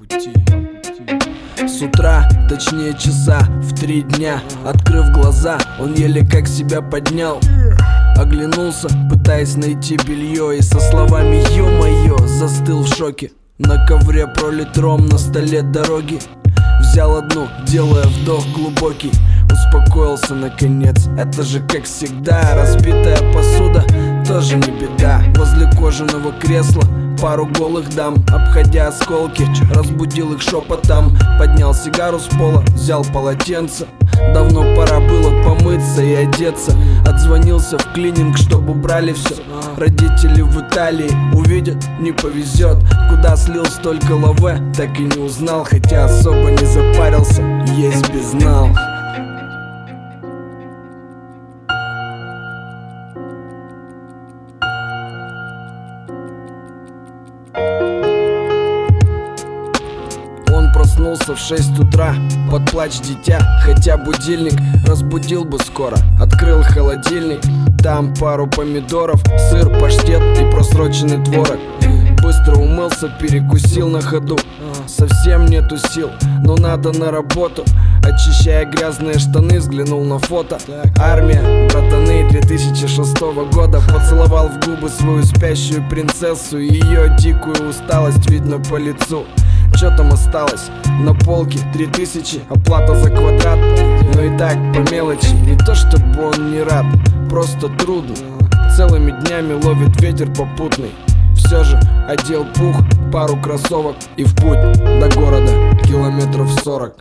С утра, точнее часа в 3 дня, открыв глаза, он еле как себя поднял. Оглянулся, пытаясь найти белье, и со словами «Ё-моё!» застыл в шоке. На ковре пролит ром, на столе дороги. Взял одну, делая вдох глубокий. Успокоился наконец, это же как всегда. Разбитая посуда, тоже не беда. Возле кожаного кресла пару голых дам, обходя осколки, разбудил их шепотом. Поднял сигару с пола, взял полотенце. Давно пора было помыться и одеться. Отзвонился в клининг, чтобы убрали все. Родители в Италии увидят, не повезет. Куда слил столько лаве, так и не узнал. Хотя особо не запарился, есть безнал. Проснулся в 6 утра под плач дитя. Хотя будильник разбудил бы скоро. Открыл холодильник, там пару помидоров, сыр, паштет и просроченный творог. Быстро умылся, перекусил на ходу. Совсем нету сил, но надо на работу. Очищая грязные штаны, взглянул на фото. Армия, братаны 2006 года. Поцеловал в губы свою спящую принцессу. Ее дикую усталость видно по лицу. Чё там осталось? На полке 3000, оплата за квадрат. Но и так по мелочи, не то чтобы он не рад, просто трудно. Целыми днями ловит ветер попутный. Все же одел пух, пару кроссовок и в путь до города километров 40.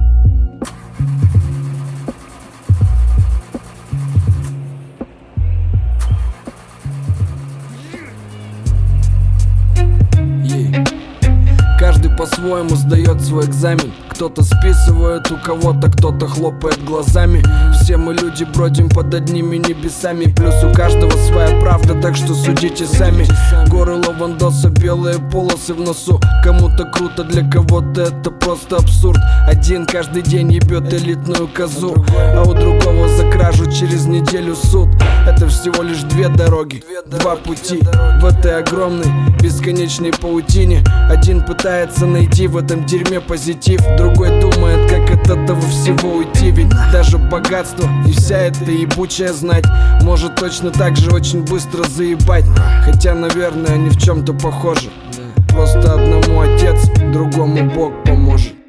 Каждый по-своему сдает свой экзамен. Кто-то списывает у кого-то, кто-то хлопает глазами. Все мы люди, бродим под одними небесами. Плюс у каждого своя правда, так что судите сами. Горы лавандоса, белые полосы в носу. Кому-то круто, для кого-то это просто абсурд. Один каждый день ебет элитную козу, а у другого за кражу через неделю суд. Это всего лишь 2 дороги, 2 пути в этой огромной бесконечной паутине. Один пытается найти в этом дерьме позитив, другой думает, как от этого всего уйти. Ведь даже богатство и вся эта ебучая знать может точно так же очень быстро заебать. Хотя, наверное, они в чем-то похожи. Просто одному отец, другому Бог поможет.